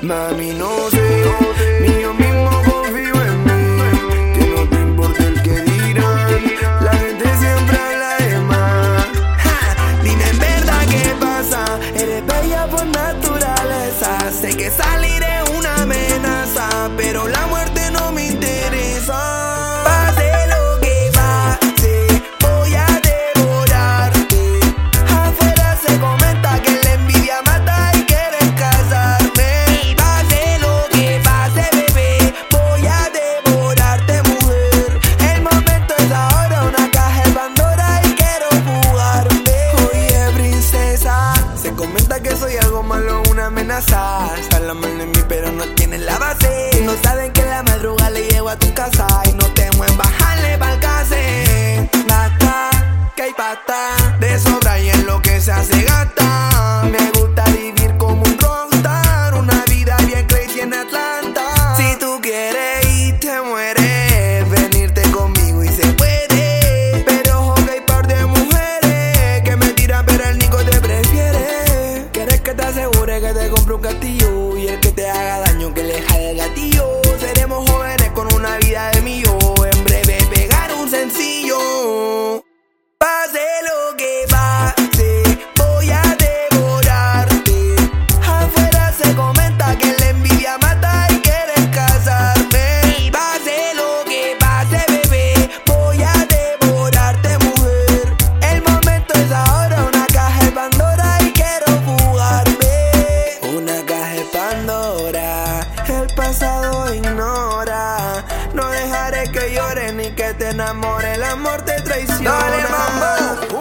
Mami, no sé, ni yo mismo confío en mí. Que no te importe el que dirán, la gente siempre habla de más. Dime en verdad qué pasa, eres bella por naturaleza. Sé que salir es una amenaza, pero la muerte no me interesa. Pase lo que pase, voy a devorarte. Afuera se comenta que la envidia mata y quieres casarme. Y pase lo que pase, bebé, voy a devorarte, mujer. El momento es ahora, una caja de Pandora y quiero jugarme. Oye, princesa, se comenta que soy algo malo, una amenaza. Hablan mal de mí pero no tienen la base. No saben que en la madrugada le llego a tu casa y no temo en bajarle pa'l case. Basta, que hay pasta de sobra y en lo que se hace gasta. Me gusta vivir como un rockstar, una vida bien crazy en Atlanta. Si tú quieres y te mueres, venirte conmigo y se puede. Pero ojo que hay par de mujeres que me tiran pero el Nico te prefiere. ¿Quieres que te asegure que te compre un castillo y el que te haga daño que le jale el gatillo? Seremos jóvenes con una vida de millón, en breve pegar un sencillo. Pase lo que pase, voy a devorarte. Afuera se comenta que la envidia mata y quieres casarme. Y pase lo que pase, bebé, voy a devorarte, mujer. El momento es ahora, una caja de Pandora y quiero fugarme. Una caja de Pandora, el pasado ignora. No dejaré que llores ni que te enamore, el amor te traiciona. Dale, mambo.